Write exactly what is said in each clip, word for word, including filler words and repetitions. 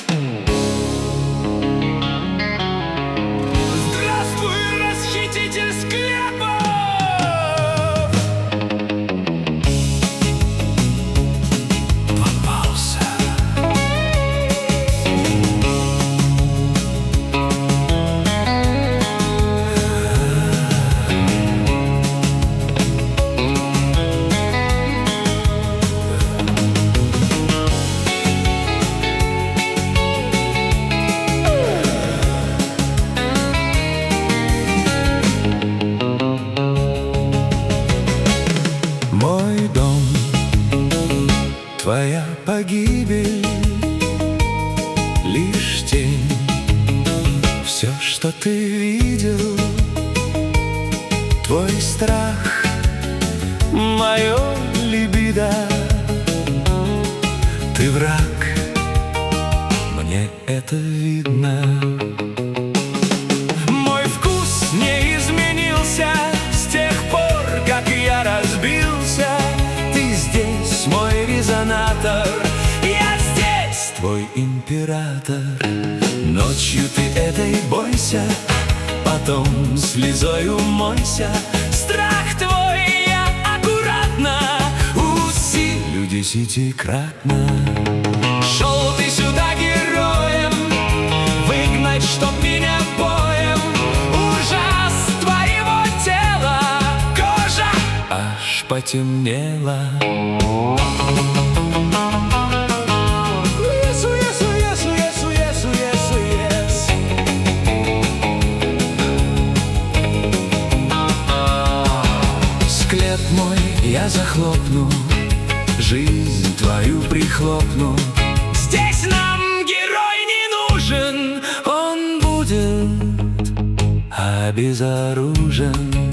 Здравствуй, расхититель склепов! Попался. Мой дом, твоя погибель, лишь тень. Все, что ты видел, твой страх, мое либидо. Ты враг, мне это видно. Мой вкус не изменился с тех пор, как я разбился. Ты здесь мой резонатор, я здесь твой император. Ночью ты этой бойся, потом слезой умойся. Страх твой я аккуратно усилю десятикратно. Шел ты сюда героем, выгнать, чтоб меня боем. Ужас твоего тела, кожа аж потемнела. Есу, есу, есу, есу, есу, есу, ес. Склеп мой я захлопну, жизнь твою прихлопну. Здесь нам герой не нужен, он будет обезоружен.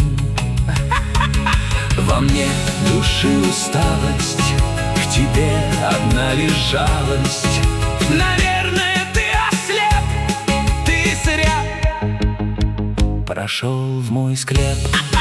Во мне души усталость, к тебе одна лишь жалость. Наверное, ты ослеп, ты зря прошел в мой склеп.